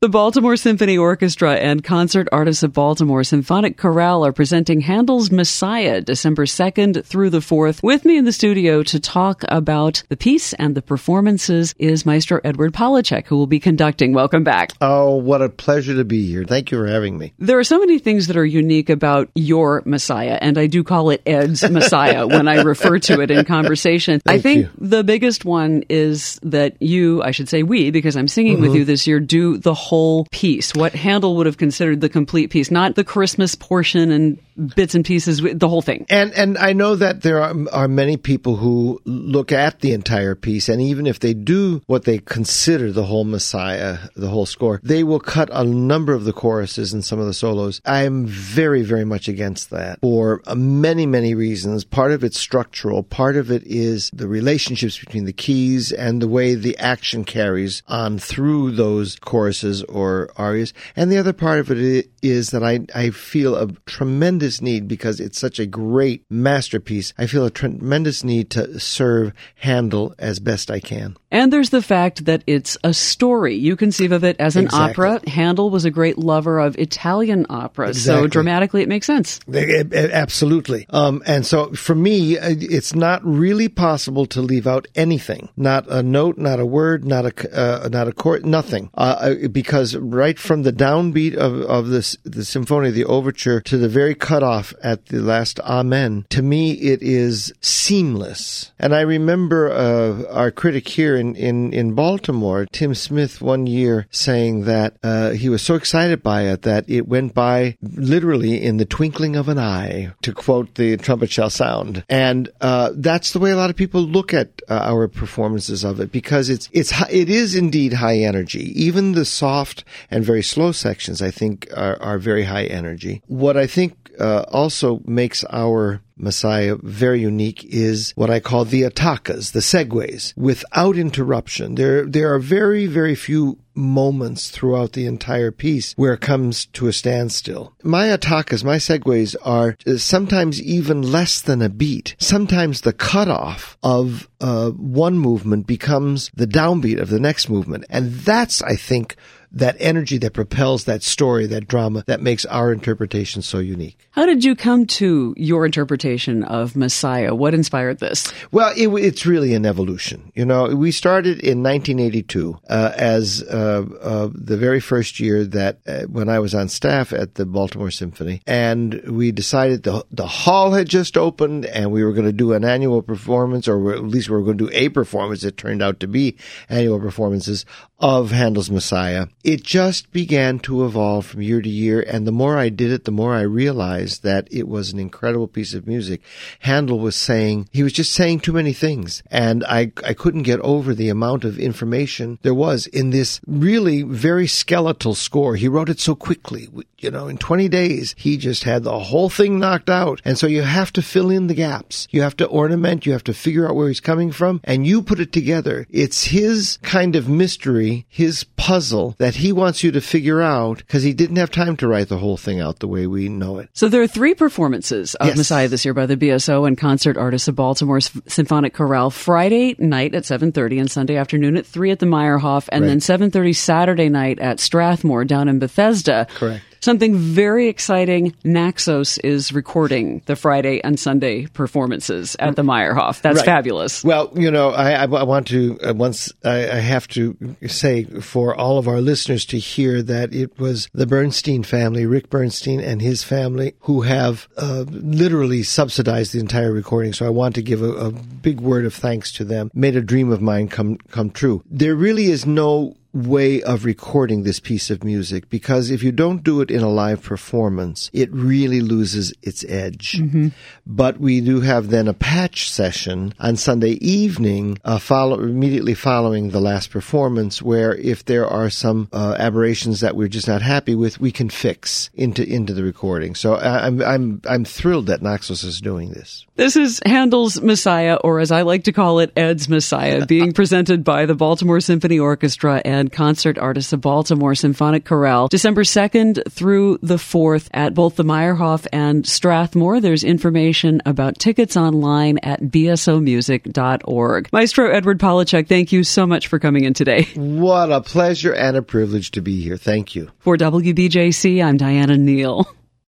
The Baltimore Symphony Orchestra and Concert Artists of Baltimore Symphonic Chorale are presenting Handel's Messiah, December 2nd through the 4th. With me in the studio to talk about the piece and the performances is Maestro Edward Polacek, who will be conducting. Welcome back. Oh, what a pleasure to be here. Thank you for having me. There are so many things that are unique about your Messiah, and I do call it Ed's Messiah when I refer to it in conversation. I think the biggest one is that you, I should say we, because I'm singing with you this year, do the whole piece, what Handel would have considered the complete piece, not the Christmas portion and bits and pieces, the whole thing. And I know that there are many people who look at the entire piece, and even if they do what they consider the whole Messiah, the whole score, they will cut a number of the choruses and some of the solos. I am very, very much against that for many, many reasons. Part of it's structural. Part of it is the relationships between the keys and the way the action carries on through those choruses or arias. And the other part of it is that I feel a tremendous need, because it's such a great masterpiece, I feel a tremendous need to serve Handel as best I can. And there's the fact that it's a story. You conceive of it as an opera. Handel was a great lover of Italian opera, so dramatically it makes sense. Absolutely. And so for me, it's not really possible to leave out anything. Not a note, not a word, not a chord, nothing. Because right from the downbeat of the symphony, the overture, to the very cutoff at the last Amen, to me it is seamless. And I remember our critic here in Baltimore, Tim Smith, one year saying that he was so excited by it that it went by literally in the twinkling of an eye, to quote The Trumpet Shall Sound. And that's the way a lot of people look at our performances of it, because it is indeed high energy. Even the soft and very slow sections, I think, are very high energy. What I think also makes our Messiah very unique is what I call the attacas, the segues, without interruption. There are very, very few moments throughout the entire piece where it comes to a standstill. My attacas, my segues, are sometimes even less than a beat. Sometimes the cutoff of one movement becomes the downbeat of the next movement. And that's, I think, that energy that propels that story, that drama, that makes our interpretation so unique. How did you come to your interpretation of Messiah? What inspired this? Well, it's really an evolution. You know, we started in 1982 as the very first year that when I was on staff at the Baltimore Symphony, and we decided the hall had just opened and we were going to do an annual performance, or at least we were going to do a performance. It turned out to be annual performances of Handel's Messiah. It just began to evolve from year to year, and the more I did it, the more I realized that it was an incredible piece of music. Handel was just saying too many things, and I couldn't get over the amount of information there was in this really very skeletal score. He wrote it so quickly. You know, in 20 days, he just had the whole thing knocked out. And so you have to fill in the gaps. You have to ornament. You have to figure out where he's coming from. And you put it together. It's his kind of mystery, his puzzle that he wants you to figure out, because he didn't have time to write the whole thing out the way we know it. So there are 3 performances of Messiah this year by the BSO and Concert Artists of Baltimore's Symphonic Chorale. Friday night at 7:30 and Sunday afternoon at 3 at the Meyerhoff, and then 7:30 Saturday night at Strathmore down in Bethesda. Correct. Something very exciting, Naxos is recording the Friday and Sunday performances at the Meyerhoff. That's fabulous. Well, you know, I want to, I have to say for all of our listeners to hear that it was the Bernstein family, Rick Bernstein and his family, who have literally subsidized the entire recording. So I want to give a big word of thanks to them. Made a dream of mine come true. There really is no way of recording this piece of music, because if you don't do it in a live performance, it really loses its edge. But we do have then a patch session on Sunday evening, immediately following the last performance, where if there are some aberrations that we're just not happy with, we can fix into the recording. So I'm thrilled that Naxos is doing this. This is Handel's Messiah, or as I like to call it, Ed's Messiah, being presented by the Baltimore Symphony Orchestra and and concert artists of Baltimore Symphonic Chorale, December 2nd through the 4th at both the Meyerhoff and Strathmore. There's information about tickets online at bsomusic.org. Maestro Edward Polachek, thank you so much for coming in today. What a pleasure and a privilege to be here. Thank you. For WBJC, I'm Diana Neal.